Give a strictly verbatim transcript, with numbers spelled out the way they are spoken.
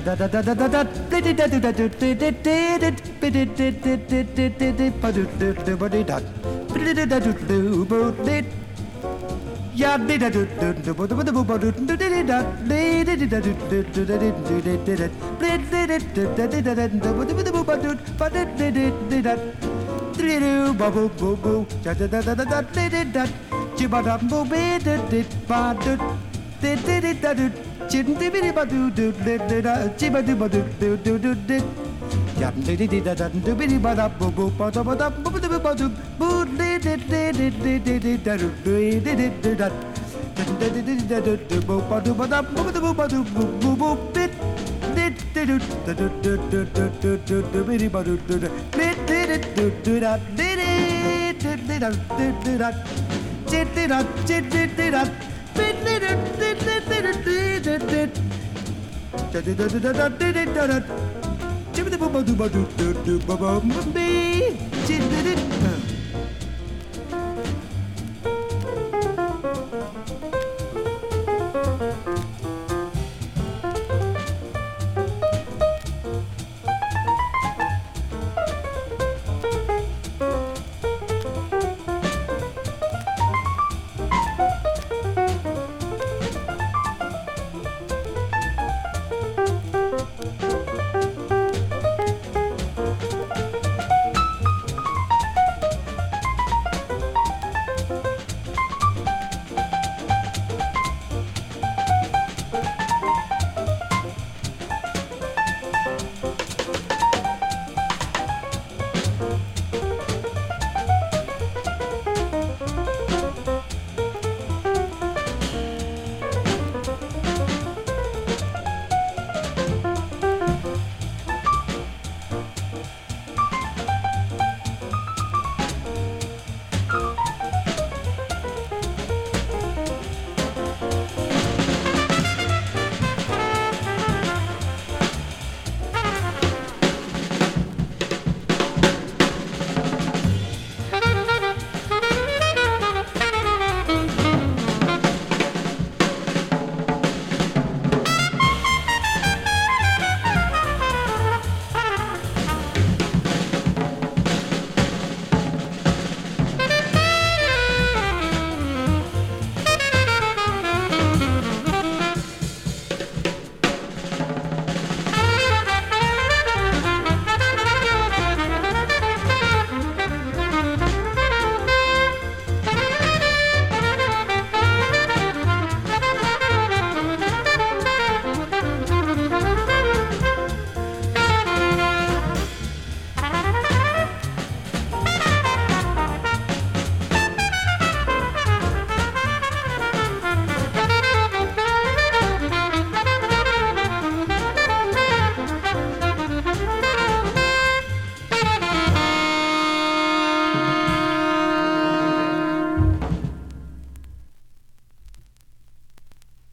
Ya did a do do do do do do do do do did that did it did it did it did it did it did it did it did it did it but it did it did that did it bubble boo boo da da da da da did it that chibada boo be did it but did did it that chin did it but do do did it chibadu but do do do did Yap did it did that do be but up boo boo but but up boo boo boo boo did it did it did it did that did it did that did it did that do boo but do but up boo boo boo boo boo boo bit did did it did it did it did it do be but do do did did it do do that did it did did that did that did did that did did did that did did it did did did it did it did did did did it did it Chibba do ba do ba do do do ba ba be. Chibba do